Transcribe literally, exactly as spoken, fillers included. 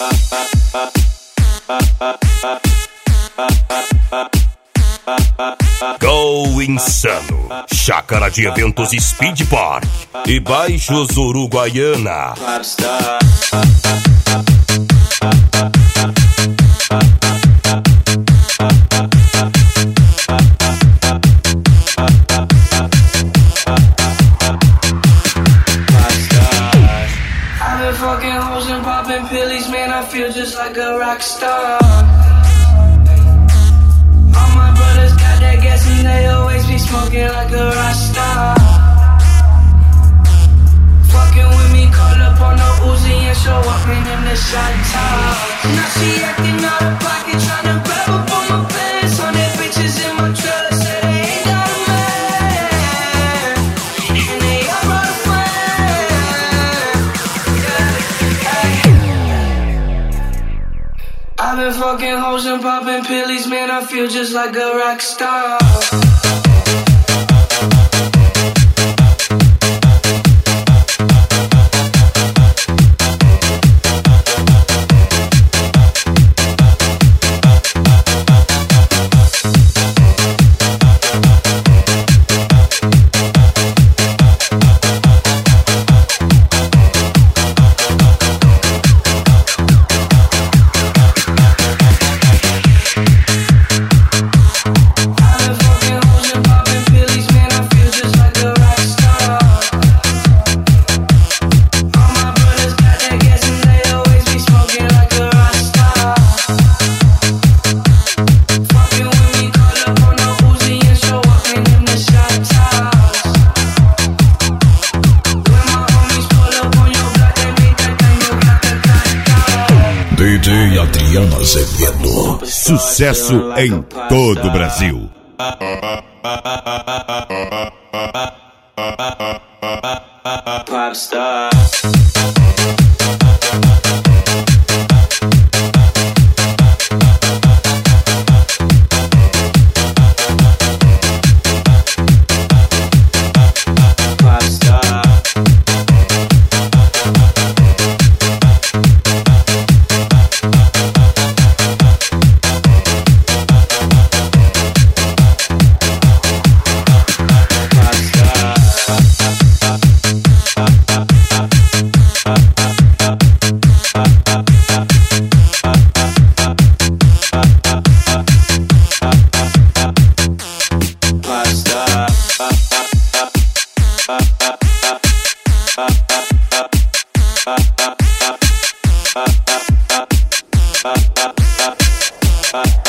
Go Insano, Chácara de Eventos Speed Park e Baixos Uruguaiana. Fucking hoes and popping pillies, man, I feel just like a rock star. All my brothers got that gas and they always be smoking like a rock star. Fucking with me, call up on the Uzi and show up in them the shot top. Now she acting out of pocket, tryna grab up on my pants. On that bitches in my trailer, say they ain't got a man, and they all brought a friend. I've been fucking hoes and popping pillies, man, I feel just like a rock star. D J Adriano Azevedo. Sucesso em todo o Brasil. Popstar. Bye.